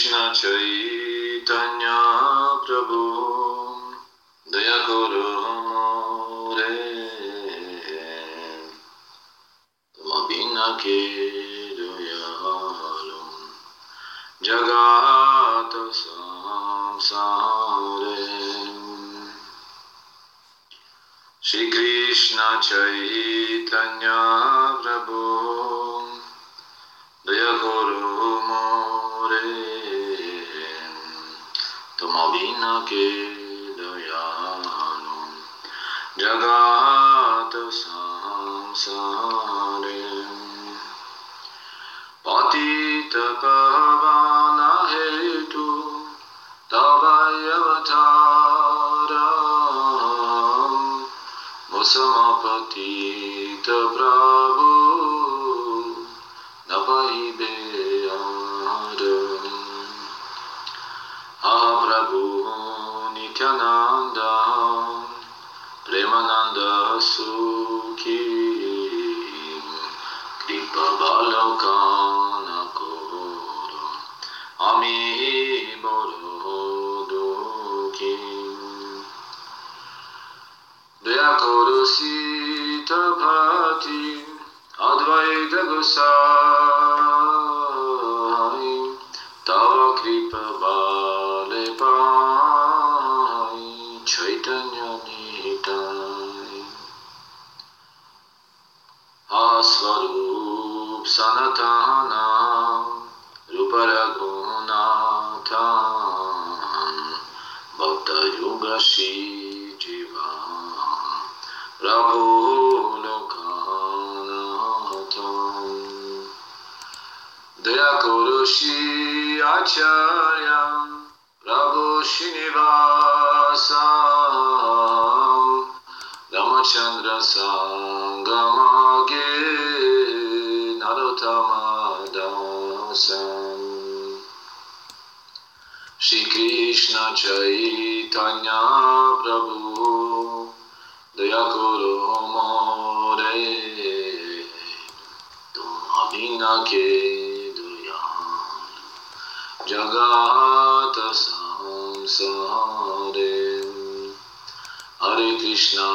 Krishna Chaitanya Prabhu Daya Koro More Tuma Bina Ke Doyalum Jagata Samsare Shri Krishna Chaitanya Prabhu Daya Koro More Tuma Bina Ke Doyalum Jagata Samsare Patita Pavana Hetu Tavayavataram Musamapatita Prabhu Napaibeyaram Ah Prabhu Nityananda Premananda Sukhi Kripa Balokana Koro Ami Borodukhi Daya Koro Sita Bhati Advaita Gosai Tava Kripa Bale Pai Chaitanya Nitai Asvarup Sanatana Ruparagunathan Bhakta Yuga Shri Jiva Prabhu Lokanathan Daya Koro Shri Acharya Prabhu Srinivasam Ramachandra Sangamage Narottama Dasam Shri Krishna Chaitanya Prabhu Daya Koro More Tuma Bina Ke Doyalum Jagata Samsare Hare Krishna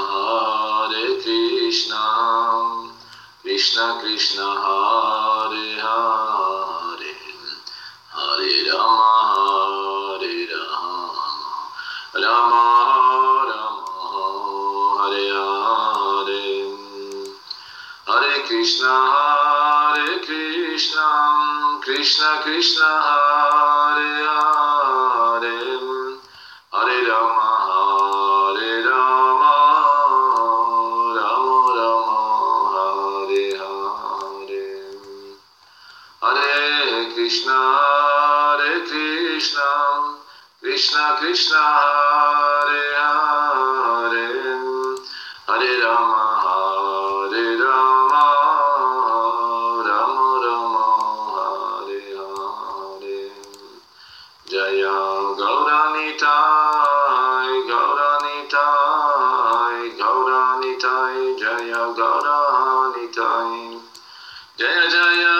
Krishna Krishna Hare Hare Hare Rama Rama Rama Hare Hare Hare Krishna Krishna Krishna Hare Hare Hare Rama Rama Rama Hare Hare Hare Krishna Krishna Krishna Hare Hare Hare Rama Rama Rama Hare Hare Jaya Gauranitai Jaya Gauranitai Jaya Jaya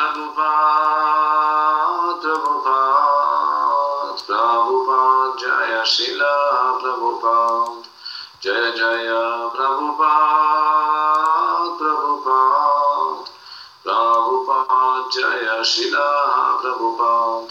Prabhupada Jaya Srila Prabhupada Jaya Jaya Prabhupada Jaya Srila Prabhupada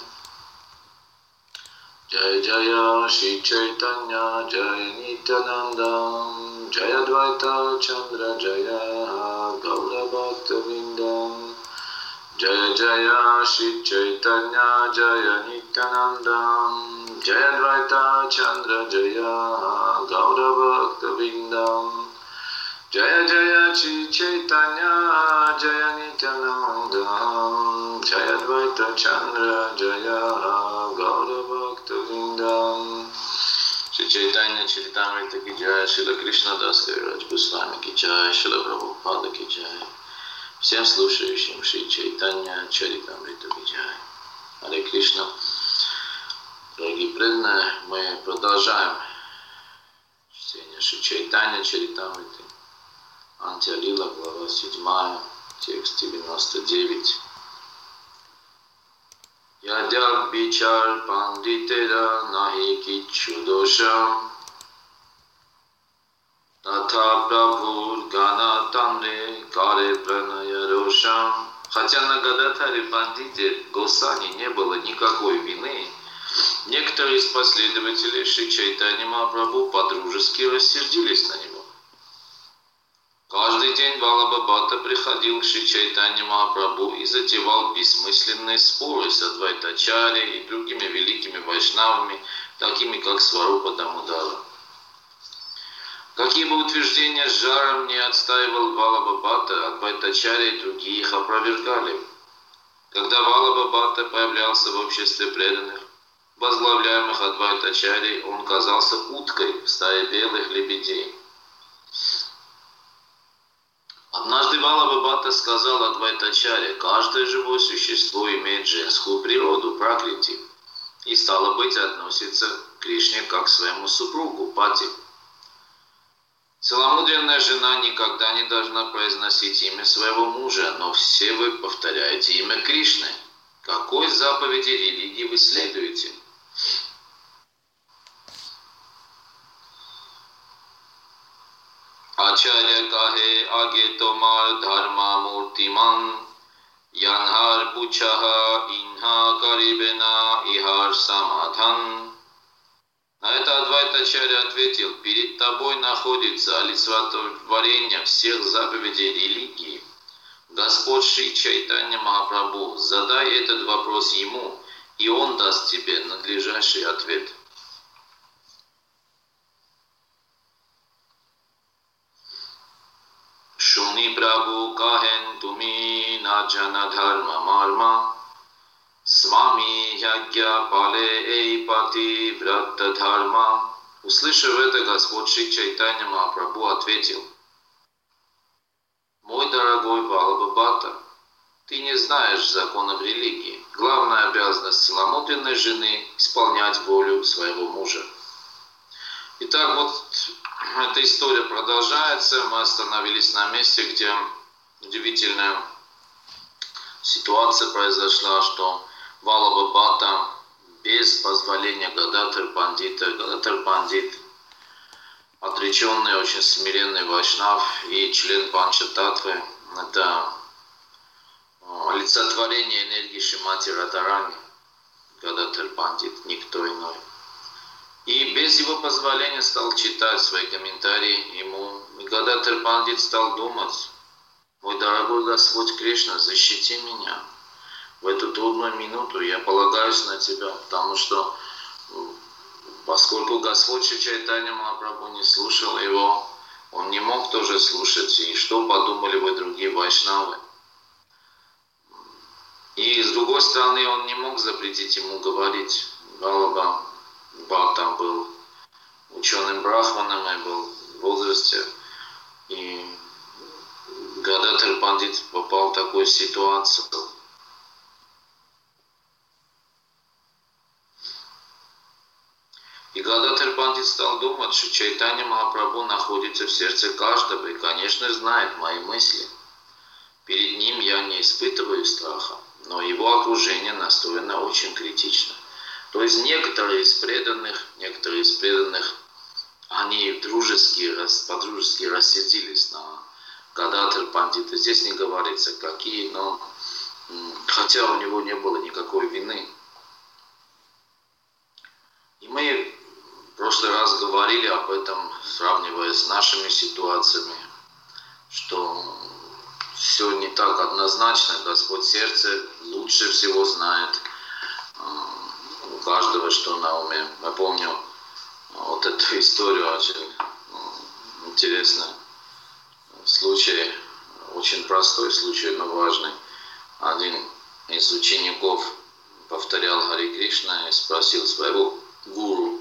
Jaya Jaya Shri Chaitanya Jaya Nityananda Jaya Dvaita Chandra Jaya Gaura Bhakta Vindam Jaya Jaya Shri Chaitanya Jaya Nityananda Jaya Dvaita Chandra Jaya Gaura Bhakta Vindam Jaya Jaya Shri Chaitanya Jaya Nityananda Jaya Dvaita Chandra Jaya Gaura Bhakta Vindam Shri Chaitanya Charitamrita ki jai, Srila Krishna Das Kaviraj Goswami ki jai, Srila Prabhupada ki jai. Всем слушающим Шри Чайтанья Чаритамрита ки джай. Харе Кришна. Дорогие преданные, мы продолжаем чтение Шри Чайтанья Чаритамриты. Антя-лила, глава 7, текст 99. Yadyak bichar panditera nahi kichu dosham Татха Прабхур Гана Тамре Каре Праная Рошам. Хотя на Гададхаре Пандите Госани не было никакой вины, некоторые из последователей Шри Чайтанья Махапрабху подружески рассердились на него. Каждый день Валабхабхата приходил к Шри Чайтанья Махапрабху и затевал бессмысленные споры с Адвайтачарьей и другими великими вайшнавами, такими как Сварупа Дамодара. Какие бы утверждения с жаром не отстаивал Валабхабхата, Адвайтачарья и другие их опровергали. Когда Валабхабхата появлялся в обществе преданных, возглавляемых Адвайтачарьей, он казался уткой в стае белых лебедей. Однажды Валабхабхата сказал Адвайтачарье: каждое живое существо имеет женскую природу, пракрити, и стало быть относится к Кришне как к своему супругу, пати. Целомудренная жена никогда не должна произносить имя своего мужа, но все вы повторяете имя Кришны. Какой заповеди религии вы следуете? Ачарья кахе аге томар дхарма муртиман, янхар пучаха инха карибена ихар самадхан. На это Адвайтачарья ответил: перед тобой находится олицетворение всех заповедей религии. Господь Шри Чайтанья Махапрабху, задай этот вопрос ему, и он даст тебе надлежащий ответ. Шуни Прабху кахен туми наджана дхарма марма. Свами ягья пале эйпати вратта дхарма. Услышав это, Господь Шри Чайтанья Махапрабху ответил: мой дорогой Валабхабхата, ты не знаешь законов религии. Главная обязанность целомудренной жены – исполнять волю своего мужа. Итак, вот эта история продолжается. Мы остановились на месте, где удивительная ситуация произошла, что Валабхабхата без позволения Гададхар Пандит, отреченный, очень смиренный вайшнав и член Панчататтвы, это олицетворение энергии Шримати Радхарани, Гададхар Пандит, никто иной. И без его позволения стал читать свои комментарии ему. И Гададхар Пандит стал думать: мой дорогой Господь Кришна, защити меня. В эту трудную минуту я полагаюсь на Тебя, потому что, поскольку Господь Шри Чайтанья Махапрабху не слушал его, он не мог тоже слушать, и что подумали бы другие вайшнавы. И с другой стороны, он не мог запретить ему говорить. Валабхабхата был ученым брахманом и был в возрасте, и Гададхар Пандит попал в такую ситуацию. И Гададхар Пандит стал думать, что Чайтанья Махапрабху находится в сердце каждого и, конечно, знает мои мысли. Перед ним я не испытываю страха, но его окружение настроено очень критично. То есть некоторые из преданных, они по-дружески рассердились на Гададхар Пандита. Здесь не говорится, какие, но хотя у него не было никакой вины. И мы в прошлый раз говорили об этом, сравнивая с нашими ситуациями, что все не так однозначно. Господь сердце лучше всего знает у каждого, что на уме. Я помню вот эту историю, очень интересный случай, очень простой случай, но важный. Один из учеников повторял Хари Кришна и спросил своего гуру: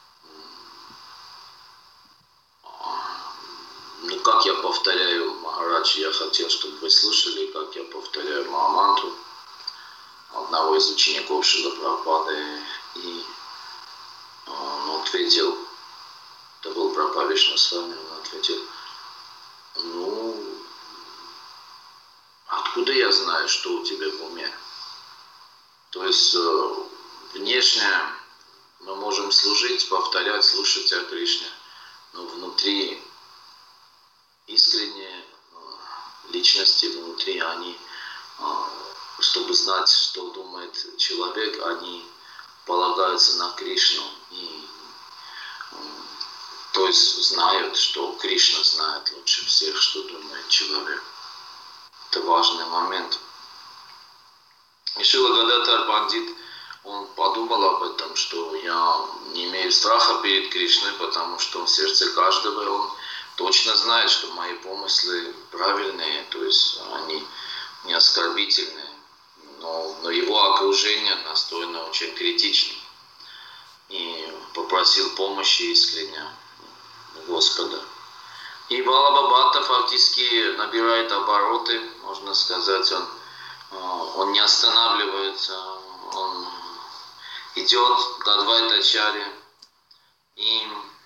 ну как я повторяю, Махарадж, я хотел, чтобы вы слушали, как я повторяю Махамантру одного из учеников Шрила Прабхупады. И он ответил, это был Прабхупада Вишну с вами, он ответил: ну, откуда я знаю, что у тебя в уме? То есть внешне мы можем служить, повторять, слушать о Кришне, но внутри искренние личности, внутри они, чтобы знать, что думает человек, они полагаются на Кришну. И, то есть знают, что Кришна знает лучше всех, что думает человек. Это важный момент. И Шрила Гададхар Пандит, он подумал об этом, что я не имею страха перед Кришной, потому что в сердце каждого он точно знает, что мои помыслы правильные, то есть они не оскорбительные. Но его окружение настроено очень критично. И попросил помощи искренне Господа. И Валабхабхата фактически набирает обороты, можно сказать, он не останавливается, он идет к Адвайтачарье и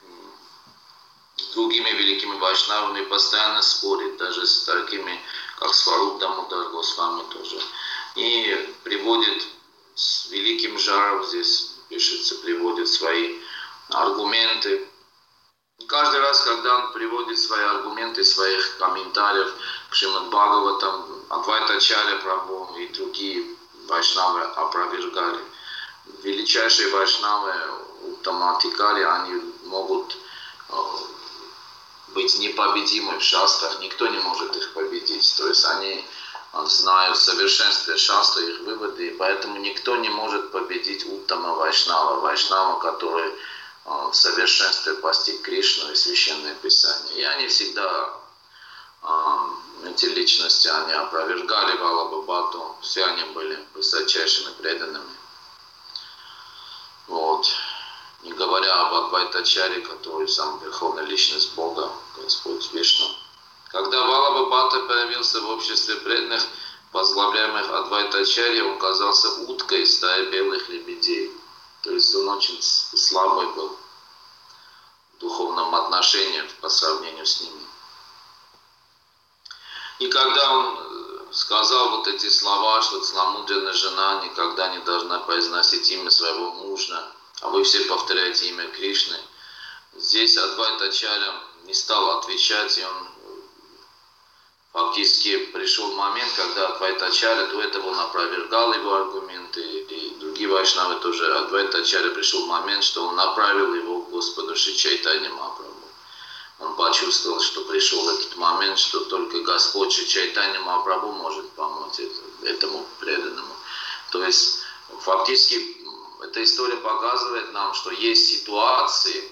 с другими великими вайшнавами постоянно спорит, даже с такими, как Сваруб Дамодар Госвами тоже. И приводит с великим жаром, здесь пишется, приводит свои аргументы. И каждый раз, когда он приводит свои аргументы, своих комментариев к Шримад Бхагаватам, Адвайтачарья Прабху и другие вайшнавы опровергали. Величайшие вайшнавы, Уттаматикари, они могут быть непобедимы в шастрах, никто не может их победить. То есть они знают в совершенстве шастры, их выводы, и поэтому никто не может победить Уттама Вайшнава, который в совершенстве постиг Кришну и Священное Писание. И они всегда, эти личности, они опровергали Валабхабхату, все они были высочайшими преданными. Вот. Не говоря об Адвайтачаре, который сам Верховная Личность Бога, Господь Вишну. Когда Валабхабхата появился в обществе преданных, возглавляемых Адвайтачарьей, он казался уткой из стаи белых лебедей. То есть он очень слабый был в духовном отношении по сравнению с ними. И когда он сказал вот эти слова, что целомудренная жена никогда не должна произносить имя своего мужа, а вы все повторяете имя Кришны, здесь Адвайтачарья не стал отвечать, и он фактически пришел момент, когда Адвайтачарья до этого он опровергал его аргументы, и другие вайшнавы тоже. Адвайтачарья пришел момент, что он направил его к Господу Шри Чайтанье Махапрабху. Он почувствовал, что пришел этот момент, что только Господь Шри Чайтанье Махапрабху может помочь этому преданному. То есть фактически эта история показывает нам, что есть ситуации,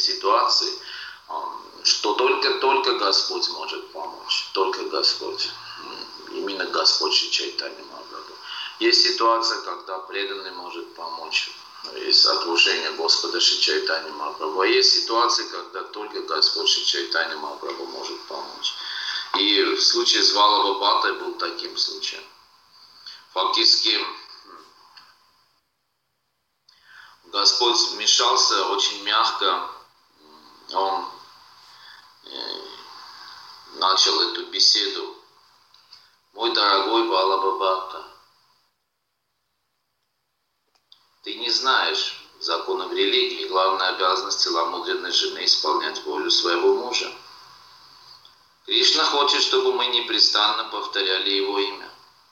что только Господь может помочь. Только Господь. Именно Господь Шри Чайтанье Махапрабху. Есть ситуация, когда преданный может помочь из окружения Господа Шри Чайтанье Махапрабху. А есть ситуации, когда только Господь Шри Чайтанье Махапрабху может помочь. И в случае с Валабхабхатой был таким случаем. Фактически Господь вмешался очень мягко. Он начал эту беседу. Мой дорогой Валабхабхата, ты не знаешь законов религии, главная обязанность целомудренной жены исполнять волю своего мужа. Кришна хочет, чтобы мы непрестанно повторяли его имя.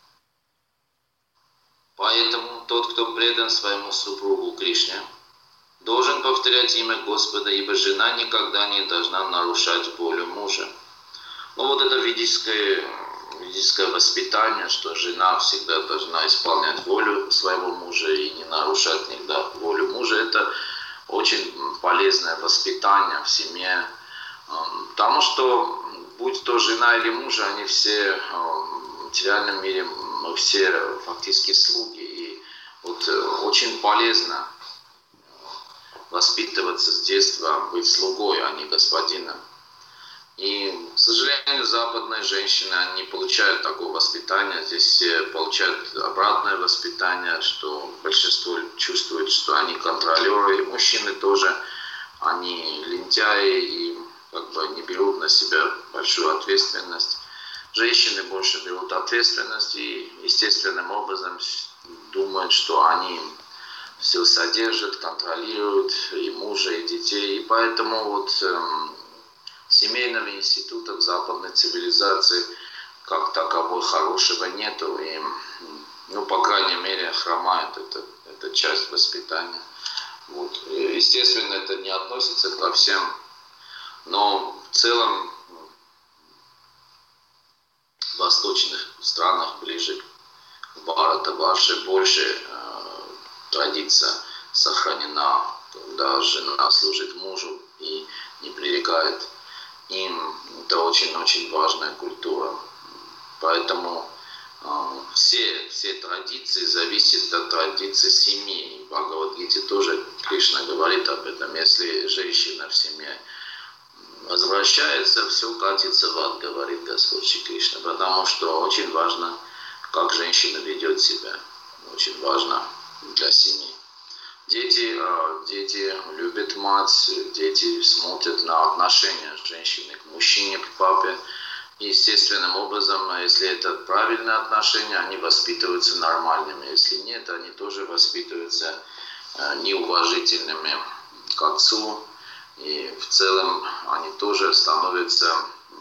Поэтому тот, кто предан своему супругу Кришне, должен повторять имя Господа, ибо жена никогда не должна нарушать волю мужа. Но вот это ведическое воспитание, что жена всегда должна исполнять волю своего мужа и не нарушать никогда волю мужа, это очень полезное воспитание в семье. Потому что, будь то жена или муж, они все в материальном мире, мы все фактически слуги. И вот очень полезно воспитываться с детства, быть слугой, а не господином. И, к сожалению, западные женщины, они не получают такого воспитания. Здесь все получают обратное воспитание, что большинство чувствует, что они контролеры. И мужчины тоже, они лентяи и как бы не берут на себя большую ответственность, женщины больше берут ответственность и естественным образом думают, что они все содержат, контролируют и мужа, и детей. И поэтому вот семейного института в западной цивилизации как таковой хорошего нету. И, ну, по крайней мере, хромает эта часть воспитания. Вот. И, естественно, это не относится ко всем, но в целом в восточных странах ближе к Бхарата-варше больше традиция сохранена, когда жена служит мужу и не пререкает им. Это очень-очень важная культура. Поэтому все традиции зависят от традиций семьи. В Бхагавад-гите тоже Кришна говорит об этом. Если женщина в семье возвращается, все катится в ад, говорит Господь Шри Кришна. Потому что очень важно, как женщина ведет себя. Очень важно для семьи. Дети любят мать, дети смотрят на отношения женщины к мужчине, к папе. Естественным образом, если это правильные отношения, они воспитываются нормальными. Если нет, они тоже воспитываются неуважительными к отцу. И в целом они тоже становятся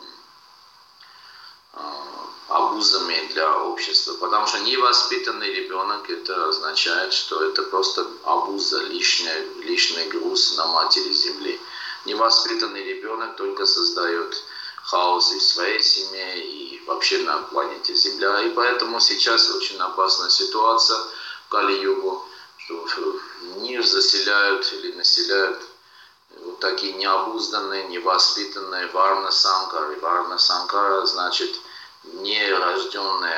обузами для общества. Потому что невоспитанный ребенок, это означает, что это просто обуза, лишний груз на матери земли. Невоспитанный ребенок только создает хаос и в своей семье, и вообще на планете Земля. И поэтому сейчас очень опасная ситуация в Кали-югу, что мир заселяют или населяют вот такие необузданные, невоспитанные варна-санкары. Варна-санкара значит нерожденные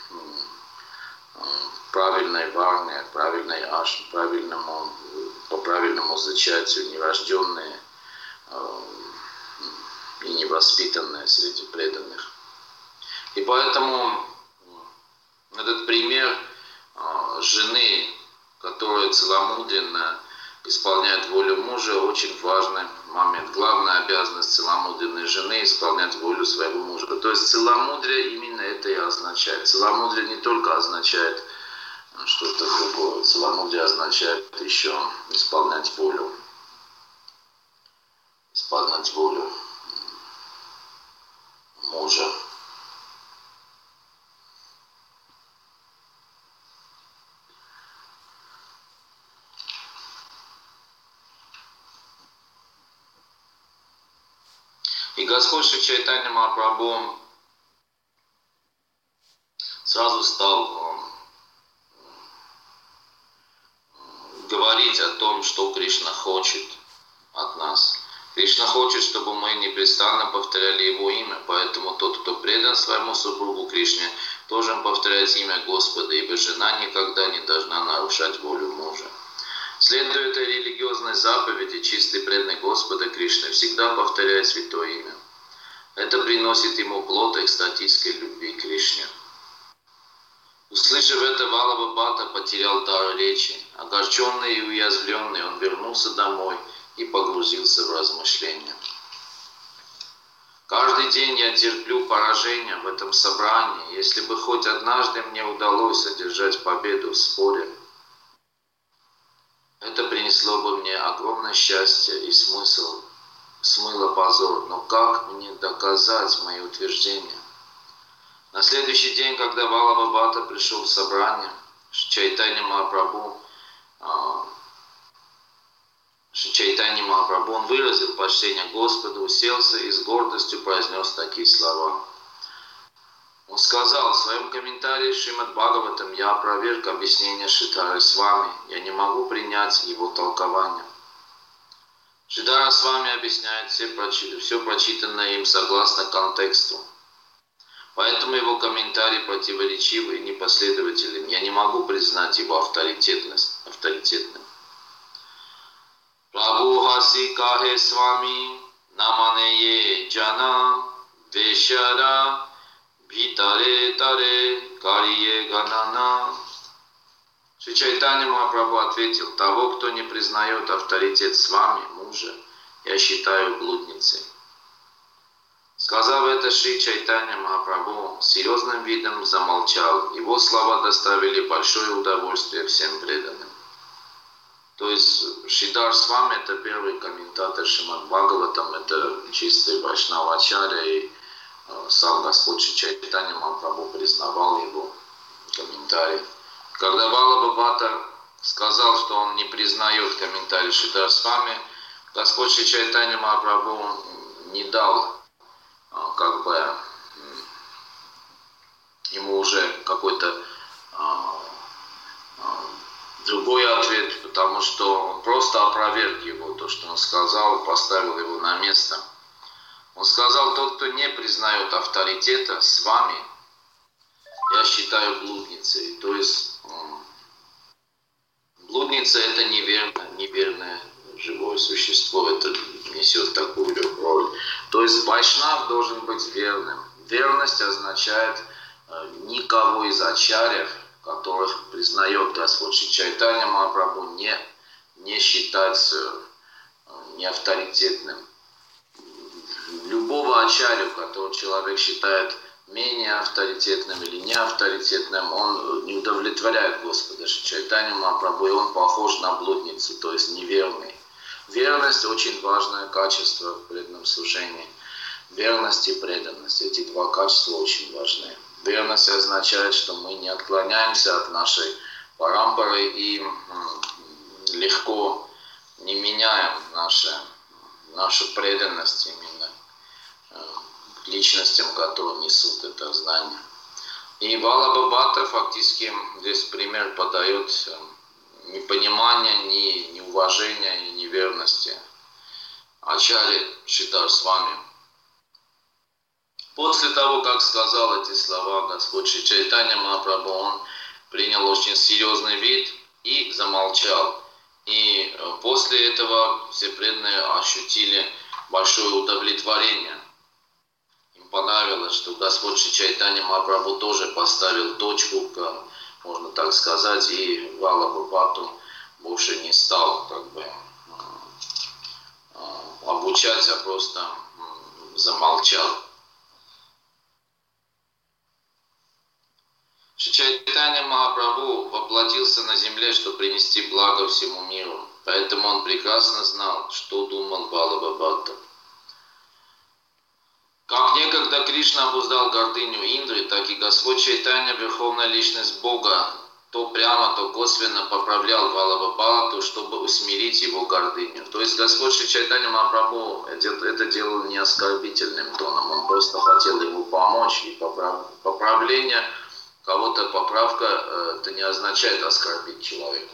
правильной варне, правильной аш, по правильному зачатию, нерожденные и невоспитанные среди преданных. И поэтому этот пример жены, которая целомудренно исполняет волю мужа, очень важный момент. Главная обязанность целомудренной жены — исполнять волю своего мужа. То есть целомудрие именно это и означает. Целомудрие не только означает что-то другое. Целомудрие означает еще исполнять волю. Исполнять волю мужа. И Господь Шри Чайтанья Махапрабху сразу стал говорить о том, что Кришна хочет от нас. Кришна хочет, чтобы мы непрестанно повторяли Его имя, поэтому тот, кто предан своему супругу Кришне, должен повторять имя Господа, ибо жена никогда не должна нарушать волю мужа. Следуя этой религиозной заповеди, чистый преданный Господа Кришны всегда повторяет святое имя. Это приносит ему плод экстатической любви к Кришне. Услышав это, Валлаба Бхатта потерял дар речи. Огорченный и уязвленный, он вернулся домой и погрузился в размышления. Каждый день я терплю поражение в этом собрании. Если бы хоть однажды мне удалось одержать победу в споре, это принесло бы мне огромное счастье и смыло позор. Но как мне доказать мои утверждения? На следующий день, когда Валлаба Бхатта пришел в собрание, Чайтанья Махапрабху, он выразил почтение Господу, уселся и с гордостью произнес такие слова. Он сказал в своем комментарии Шримад Бхагаватам: «Я опроверг объяснение Шридхары Свами, я не могу принять его толкование». Шридхара Свами объясняет все прочитанное им согласно контексту. Поэтому его комментарий противоречивый и непоследователен. Я не могу признать его авторитетным. Прабху хаси кахе свами наманее джана вешара бхитаре таре карие ганана. Шри Чайтанья Махапрабху ответил: того, кто не признает авторитет свами, мужа, я считаю блудницей. Сказав это, Шри Чайтанья Махапрабху с серьезным видом замолчал. Его слова доставили большое удовольствие всем преданным. То есть Шридар Свами — это первый комментатор Шримад Бхагаватам, это чистый вайшнавачарья, и сам Господь Шри Чайтанья Махапрабху признавал его комментарий. Когда Валлабха Бхатта сказал, что он не признает комментарий Шридар Свами, Господь Шри Чайтанья Махапрабху не дал ему уже какой-то другой ответ, потому что он просто опроверг его, то, что он сказал, поставил его на место. Он сказал: тот, кто не признает авторитета с вами, я считаю блудницей. То есть блудница — это неверное живое существо, это несет такую роль. То есть вайшнав должен быть верным. Верность означает никого из ачарьев, которых признает Господь Шри Чайтанья Махапрабху, не считать неавторитетным. Любого ачарью, которого человек считает менее авторитетным или неавторитетным, он не удовлетворяет Господа Шри Чайтанью Махапрабху, и он похож на блудницу, то есть неверный. Верность — очень важное качество в преданном служении. Верность и преданность — эти два качества очень важны. Верность означает, что мы не отклоняемся от нашей парампары и легко не меняем нашу преданность именно личностям, которые несут это знание. И Валлабха Бхатта фактически здесь пример подает непонимания, неуважения и неверности ачарьи Шридар Свами. После того, как сказал эти слова Господь Шри Чайтанья Махапрабху, он принял очень серьезный вид и замолчал. И после этого все преданные ощутили большое удовлетворение. Им понравилось, что Господь Шри Чайтанья Махапрабху тоже поставил точку, можно так сказать, и Валлабху Бхатту больше не стал обучать, а просто замолчал. Шри Чайтанья Махапрабху воплотился на земле, чтобы принести благо всему миру. Поэтому он прекрасно знал, что думал Валлабха Бхатта. Как некогда Кришна обуздал гордыню Индры, так и Господь Чайтанья, Верховная Личность Бога, то прямо, то косвенно поправлял Валлабха Бхатту, чтобы усмирить его гордыню. То есть Господь Шри Чайтанья Махапрабху это делал не оскорбительным тоном, он просто хотел ему помочь. И поправление кого-то, поправка, это не означает оскорбить человека.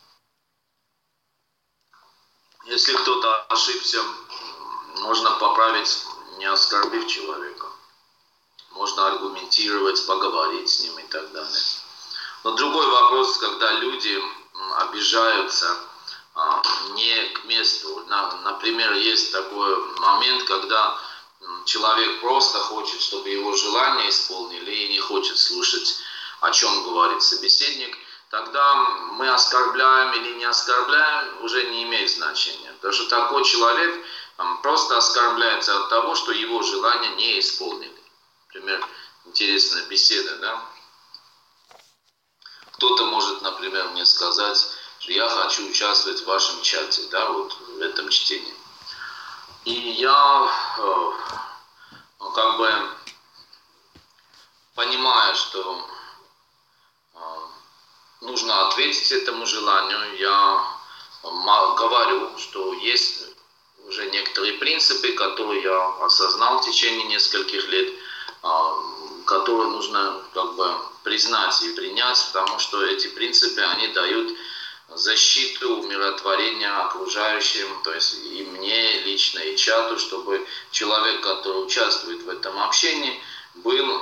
Если кто-то ошибся, можно поправить, не оскорбив человека. Можно аргументировать, поговорить с ним и так далее. Но другой вопрос, когда люди обижаются не к месту. Например, есть такой момент, когда человек просто хочет, чтобы его желания исполнили, и не хочет слушать, о чем говорит собеседник. Тогда мы оскорбляем или не оскорбляем, уже не имеет значения. Потому что такой человек просто оскорбляется от того, что его желания не исполнили. Например, интересная беседа, да? Кто-то может, например, мне сказать, что я хочу участвовать в вашем чате, да, вот в этом чтении. И я понимаю, что нужно ответить этому желанию. Я говорю, что есть уже некоторые принципы, которые я осознал в течение нескольких лет, которые нужно признать и принять, потому что эти принципы, они дают защиту, умиротворение окружающим, то есть и мне лично, и чату, чтобы человек, который участвует в этом общении, был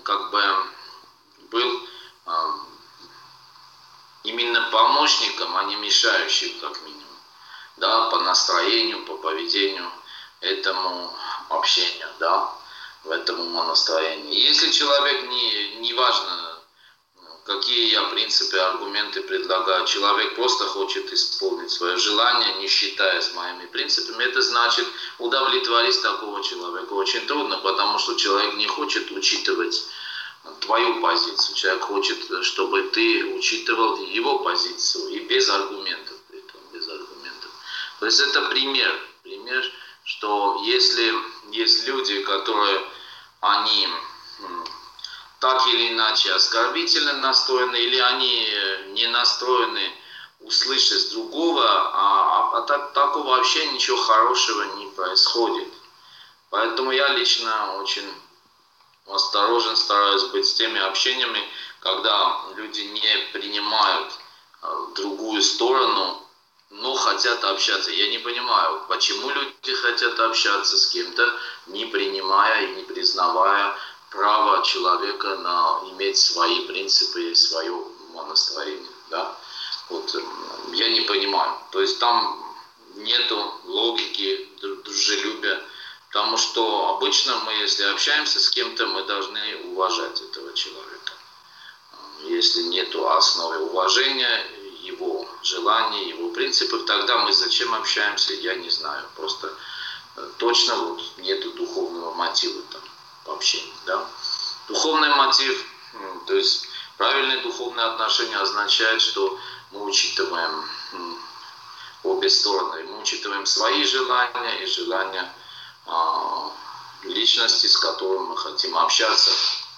именно помощником, а не мешающим, как минимум, да, по настроению, по поведению этому общению, да, в этом умонастроении. Если человек, не важно, какие я принципы принципы, аргументы предлагаю. Человек просто хочет исполнить свое желание, не считаясь моими принципами. Это значит, удовлетворить такого человека очень трудно, потому что человек не хочет учитывать твою позицию. Человек хочет, чтобы ты учитывал его позицию и без аргументов. Без аргументов. То есть это пример, что если есть люди, которые они так или иначе оскорбительно настроены, или они не настроены услышать другого, такого вообще ничего хорошего не происходит. Поэтому я лично очень осторожен стараюсь быть с теми общениями, когда люди не принимают другую сторону, но хотят общаться. Я не понимаю, почему люди хотят общаться с кем-то, не принимая и не признавая право человека на иметь свои принципы и свое настроение. Да? Вот, я не понимаю. То есть там нету логики, дружелюбия. Потому что обычно мы, если общаемся с кем-то, мы должны уважать этого человека. Если нету основы уважения, его желаний, его принципов, тогда мы зачем общаемся, я не знаю. Просто точно вот нету духовного мотива там по общению. Да? Духовный мотив, то есть правильное духовное отношение означает, что мы учитываем обе стороны. Мы учитываем свои желания и желания личности, с которой мы хотим общаться.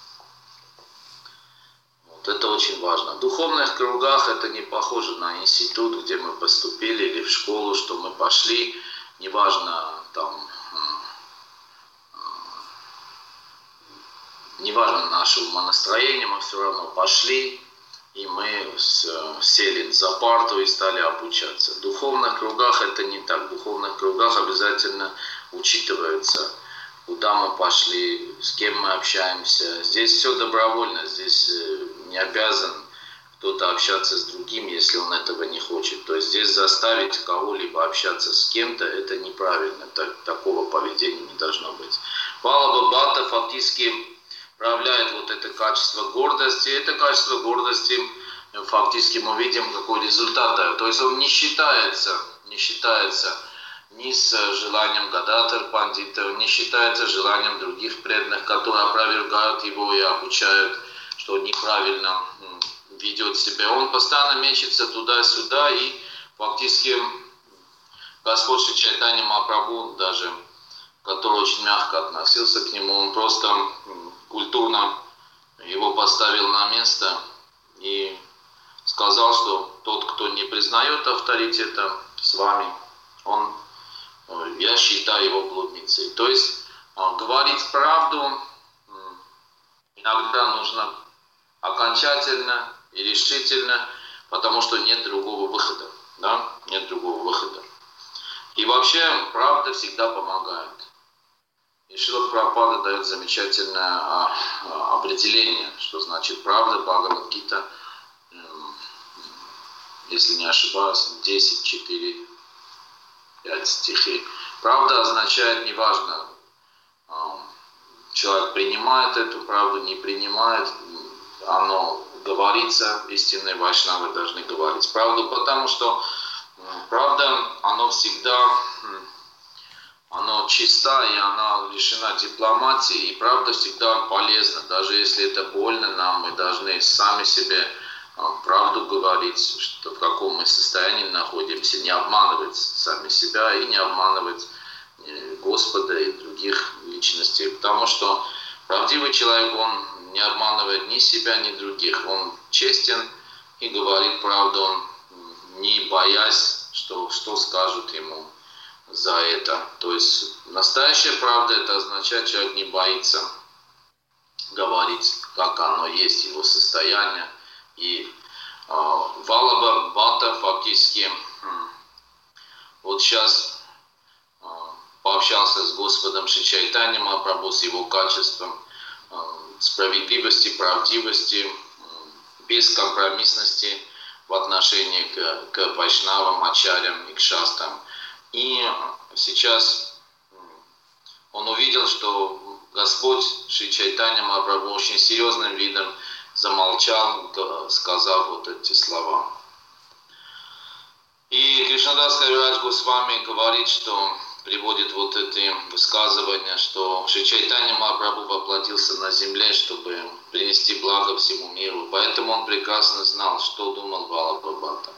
Вот это очень важно. В духовных кругах это не похоже на институт, где мы поступили, или в школу, что мы пошли, неважно там, неважно нашего настроения, мы все равно пошли, и мы сели за парту и стали обучаться. В духовных кругах это не так. В духовных кругах обязательно учитывается, куда мы пошли, с кем мы общаемся. Здесь все добровольно, здесь не обязан кто-то общаться с другим, если он этого не хочет. То есть здесь заставить кого-либо общаться с кем-то, это неправильно. Такого поведения не должно быть. Валаба Бхатта фактически проявляет вот это качество гордости. Это качество гордости фактически мы видим, какой результат дает. То есть он не считается ни с желанием Гададхар Пандита, не считается желанием других преданных, которые опровергают его и обучают, что он неправильно ведет себя. Он постоянно мечется туда-сюда, и фактически Господь Шри Чайтанья Махапрабху, даже, который очень мягко относился к нему, он просто культурно его поставил на место и сказал, что тот, кто не признает авторитета с вами, я считаю его блудницей. То есть говорить правду иногда нужно окончательно и решительно, потому что нет другого выхода. Да? Нет другого выхода. И вообще правда всегда помогает. И Шрила Прабхупада дает замечательное определение, что значит правда. Бхагавад-гита, если не ошибаюсь, 10, 4, 5 стихи. Правда означает, неважно, человек принимает эту правду, не принимает, оно говорится, истинные вайшнавы должны говорить правду, потому что правда, оно всегда, оно чиста, и она лишена дипломатии, и правда всегда полезна. Даже если это больно нам, мы должны сами себе правду говорить, что в каком мы состоянии находимся, не обманывать сами себя и не обманывать Господа и других личностей. Потому что правдивый человек, он не обманывает ни себя, ни других. Он честен и говорит правду, не боясь, что скажут ему за это. То есть настоящая правда, это означает, что человек не боится говорить, как оно есть, его состояние. И Валаба Бхатта фактически вот сейчас пообщался с Господом Шри Чайтаньей Махапрабху, с его качеством справедливости, правдивости, бескомпромиссности в отношении к вайшнавам, ачарям и к шастрам. И сейчас он увидел, что Господь Шри Чайтанья Махапрабху очень серьезным видом замолчал, сказав вот эти слова. И Кришнадас Кавирадж Госвами говорит, что приводит вот эти высказывания, что Шри Чайтанья Махапрабху воплотился на земле, чтобы принести благо всему миру. Поэтому он прекрасно знал, что думал Валабхабхата.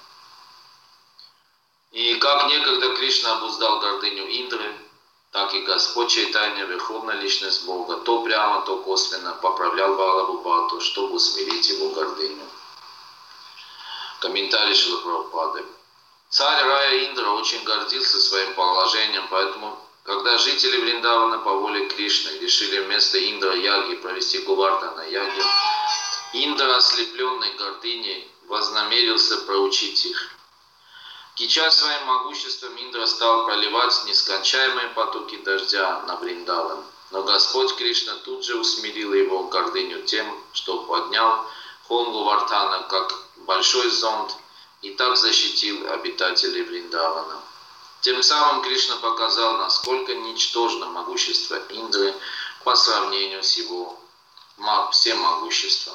И как некогда Кришна обуздал гордыню Индры, так и Господь Чайтанья, Верховная Личность Бога, то прямо, то косвенно поправлял Валабхабхату, чтобы усмирить его гордыню. Комментарий Шрила Прабхупады. Царь Рая Индра очень гордился своим положением, поэтому, когда жители Вриндавана по воле Кришны решили вместо Индра Яги провести Говардхана Яги, Индра, ослепленный гордыней, вознамерился проучить их. Кичась своим могуществом, Индра стал проливать нескончаемые потоки дождя на Вриндаван. Но Господь Кришна тут же усмирил его гордыню тем, что поднял холм Говардхана как большой зонт, и так защитил обитателей Вриндавана. Тем самым Кришна показал, насколько ничтожно могущество Индры по сравнению с его всемогуществом.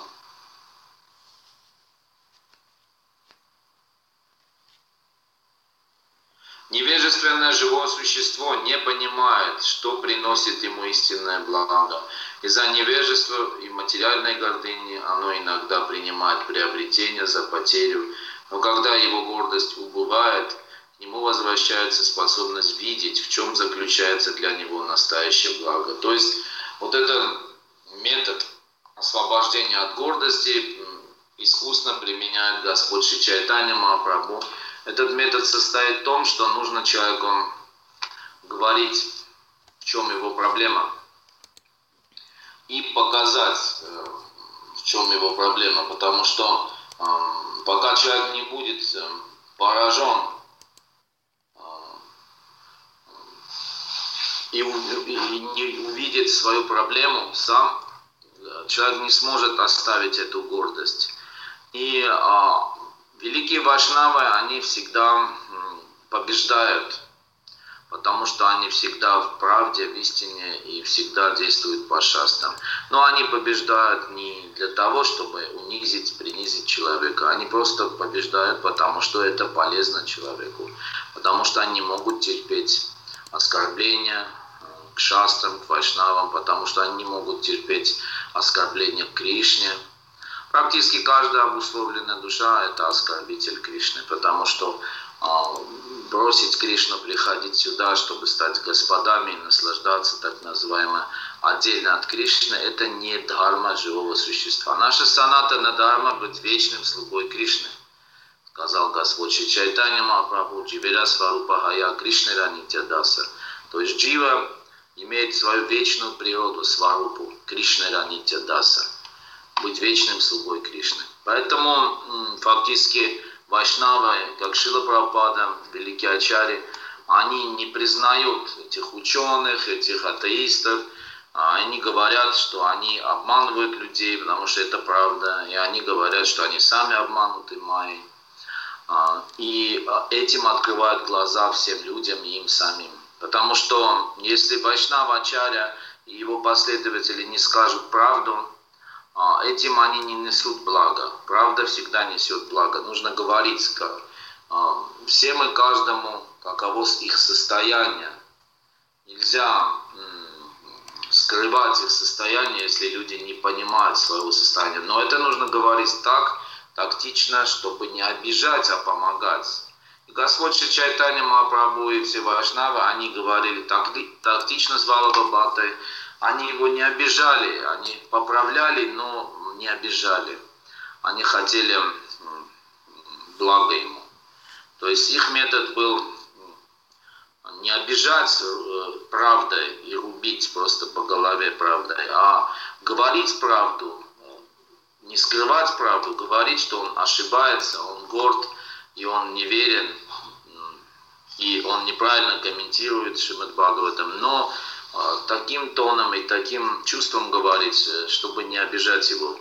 Невежественное живое существо не понимает, что приносит ему истинное благо. Из-за невежества и материальной гордыни оно иногда принимает приобретение за потерю, но когда его гордость убывает, к нему возвращается способность видеть, в чем заключается для него настоящее благо. То есть вот этот метод освобождения от гордости искусно применяет Господь Шри Чайтанья Махапрабху. Этот метод состоит в том, что нужно человеку говорить, в чем его проблема, и показать, в чем его проблема, потому что пока человек не будет поражен и не увидит свою проблему сам, человек не сможет оставить эту гордость. И великие вайшнавы, они всегда побеждают, потому что они всегда в правде, в истине и всегда действуют по шастрам. Но они побеждают не для того, чтобы унизить, принизить человека. Они просто побеждают, потому что это полезно человеку. Потому что они могут терпеть оскорбления к шастрам, к вайшнавам, потому что они не могут терпеть оскорбления к Кришне. Практически каждая обусловленная душа – это оскорбитель Кришны, потому что бросить Кришну, приходить сюда, чтобы стать господами и наслаждаться так называемо отдельно от Кришны, это не дхарма живого существа. Наша санатана дхарма – быть вечным слугой Кришны, сказал Господь Шри Чайтанья Махапрабху, Дживира Сварупа Хая Кришны Ранитя Даса. То есть джива имеет свою вечную природу, сварупу, Кришны Ранитя Даса, быть вечным слугой Кришны. Поэтому фактически вайшнавы, как Шрила Прабхупада, великие ачарьи, они не признают этих ученых, этих атеистов. Они говорят, что они обманывают людей, потому что это правда. И они говорят, что они сами обмануты майей. И этим открывают глаза всем людям и им самим. Потому что если вайшнава ачарья и его последователи не скажут правду, этим они не несут благо. Правда всегда несет благо. Нужно говорить всем и каждому, каково их состояние. Нельзя скрывать их состояние, если люди не понимают своего состояния. Но это нужно говорить так, тактично, чтобы не обижать, а помогать. И Господь Шри Чайтанья Махапрабху и все вайшнавы, они говорили тактично с Валабхабхатой. Они его не обижали, они поправляли, но не обижали. Они хотели блага ему. То есть их метод был не обижать правдой и рубить просто по голове правдой, а говорить правду, не скрывать правду, говорить, что он ошибается, он горд, и он неверен, и он неправильно комментирует Шримад Бхагаватам, но таким тоном и таким чувством говорить, чтобы не обижать его,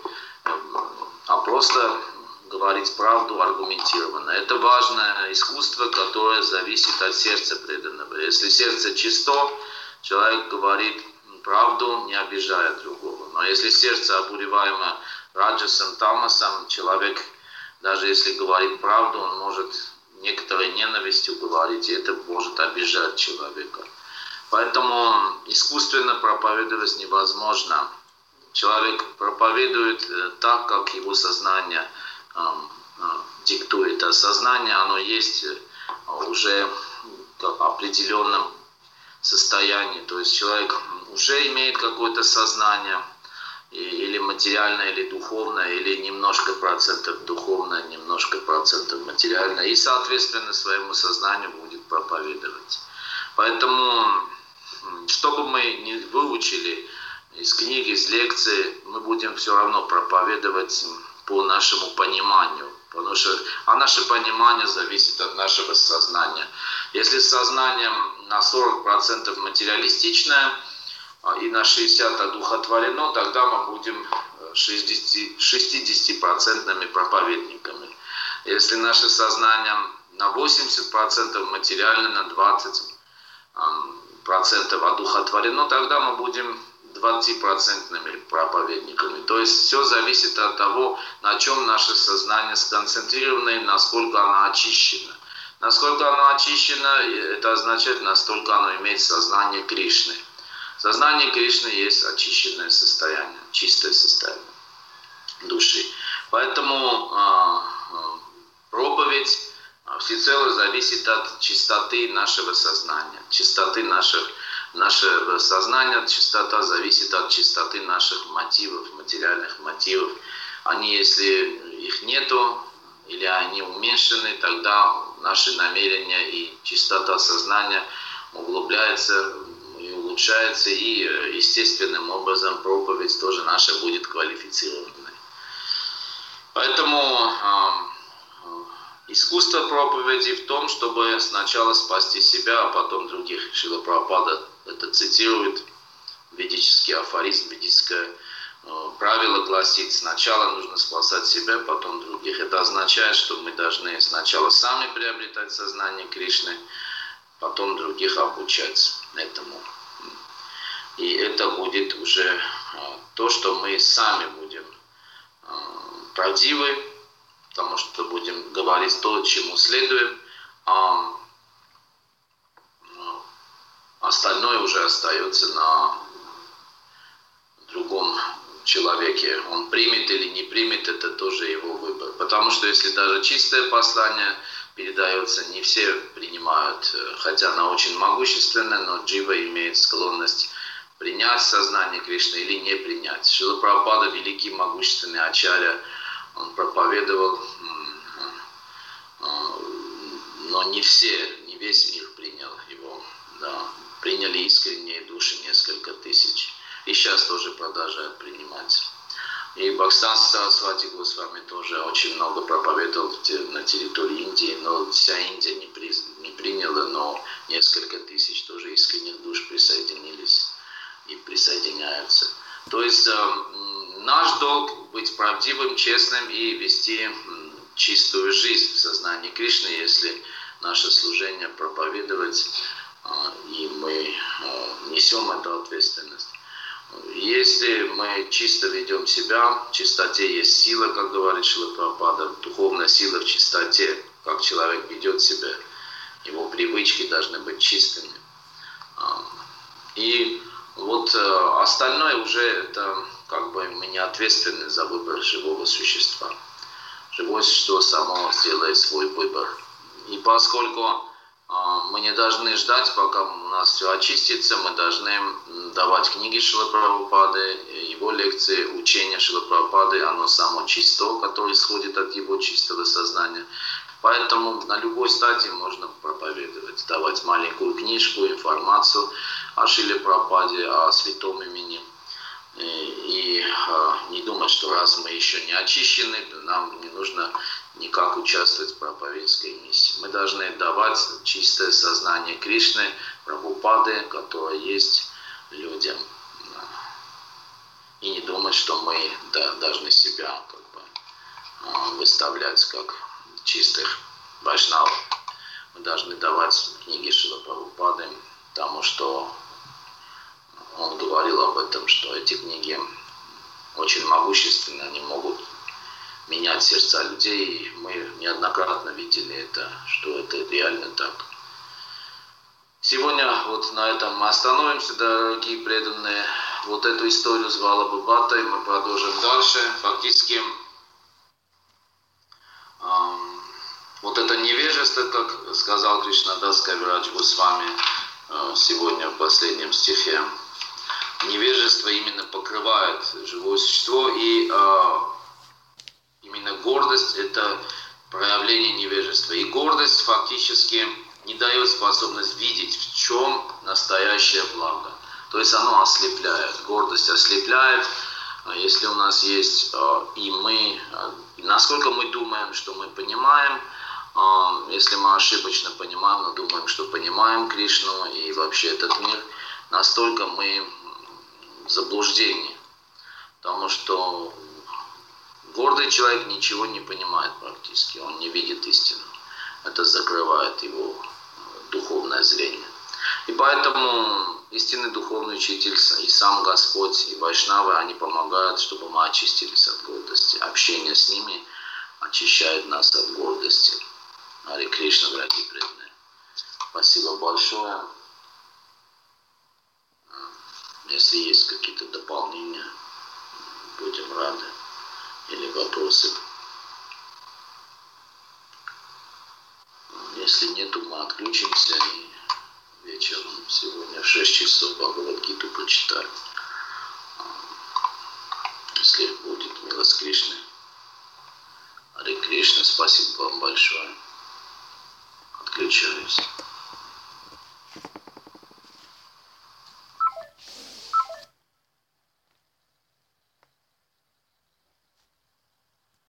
а просто говорить правду аргументированно. Это важное искусство, которое зависит от сердца преданного. Если сердце чисто, человек говорит правду, не обижая другого. Но если сердце обуреваемо раджасом, тамасом, человек, даже если говорит правду, он может некоторой ненавистью говорить, и это может обижать человека. Поэтому искусственно проповедовать невозможно. Человек проповедует так, как его сознание диктует. А сознание, оно есть уже в определенном состоянии. То есть человек уже имеет какое-то сознание, или материальное, или духовное, или немножко процентов духовное, немножко процентов материальное. И, соответственно, своему сознанию будет проповедовать. Поэтому, что бы мы ни выучили из книг, из лекций, мы будем все равно проповедовать по нашему пониманию. Потому что наше понимание зависит от нашего сознания. Если сознание на 40% материалистичное и на 60% одухотворено, тогда мы будем 60% проповедниками. Если наше сознание на 80% материально, на 20% одухотворено, тогда мы будем 20% проповедниками. То есть все зависит от того, на чем наше сознание сконцентрировано и насколько оно очищено. Насколько оно очищено, это означает, насколько оно имеет сознание Кришны. Сознание Кришны есть очищенное состояние, чистое состояние души. Поэтому проповедь всецело зависит от чистоты нашего сознания, чистоты нашего сознания, чистота зависит от чистоты наших мотивов, материальных мотивов. Они, если их нету, или они уменьшены, тогда наши намерения и чистота сознания углубляется и улучшается, и естественным образом проповедь тоже наша будет квалифицированной. Поэтому искусство проповеди в том, чтобы сначала спасти себя, а потом других. Шрила Прабхупада это цитирует, ведический афоризм, ведическое правило гласит: сначала нужно спасать себя, потом других. Это означает, что мы должны сначала сами приобретать сознание Кришны, потом других обучать этому. И это будет уже то, что мы сами будем правдивы, потому что будем говорить то, чему следуем, а остальное уже остается на другом человеке. Он примет или не примет, это тоже его выбор. Потому что если даже чистое послание передается, не все принимают, хотя оно очень могущественное, но джива имеет склонность принять сознание Кришны или не принять. Шрила Прабхупада, великий могущественный ачарья, он проповедовал, но не все, не весь мир принял его. Да. Приняли искренние души несколько тысяч. И сейчас тоже продолжают принимать. И Бхактисиданта Сарасвати Госвами тоже очень много проповедовал на территории Индии, но вся Индия не приняла, но несколько тысяч тоже искренних душ присоединились и присоединяются. То есть наш долг быть правдивым, честным и вести чистую жизнь в сознании Кришны, если наше служение проповедовать, и мы несем эту ответственность. Если мы чисто ведем себя, в чистоте есть сила, как говорит Шрила Прабхупада, духовная сила в чистоте, как человек ведет себя, его привычки должны быть чистыми. И вот остальное уже это как бы мы не ответственны за выбор живого существа. Живое существо само сделает свой выбор. И поскольку мы не должны ждать, пока у нас все очистится, мы должны давать книги Шрилы Прабхупады, его лекции, учения Шрилы Прабхупады, оно само чисто, которое исходит от его чистого сознания. Поэтому на любой стадии можно проповедовать, давать маленькую книжку, информацию о Шриле Прабхупаде, о святом имени. И не думать, что раз мы еще не очищены, нам не нужно никак участвовать в проповедской миссии. Мы должны давать чистое сознание Кришны, Прабхупады, которое есть людям. И не думать, что мы должны себя как бы выставлять как чистых вайшнавов. Мы должны давать книги Шрилы Прабхупады, потому что он говорил об этом, что эти книги очень могущественны, они могут менять сердца людей. Мы неоднократно видели это, что это реально так. Сегодня вот на этом мы остановимся, дорогие преданные. Вот эту историю с Валабхабхатой мы продолжим дальше. Фактически вот это невежество, как сказал Кришнадас Кавирадж Госвами сегодня в последнем стихе, невежество именно покрывает живое существо, и именно гордость – это проявление невежества. И гордость фактически не дает способность видеть, в чем настоящее благо. То есть оно ослепляет. Гордость ослепляет. Если у нас есть и мы, насколько мы думаем, что мы понимаем, если мы ошибочно понимаем, но думаем, что понимаем Кришну и вообще этот мир, настолько мы в заблуждении. Потому что гордый человек ничего не понимает практически, он не видит истину. Это закрывает его духовное зрение. И поэтому истинный духовный учитель и сам Господь, и вайшнавы, они помогают, чтобы мы очистились от гордости. Общение с ними очищает нас от гордости. Харе Кришна, дорогие преданные. Спасибо большое. Если есть какие-то дополнения, будем рады. Или вопросы. Если нету, мы отключимся и вечером сегодня в 6 часов Бхагавад-гиту прочитаем. Если будет милость Кришны. Харе Кришна, спасибо вам большое. Отключаюсь.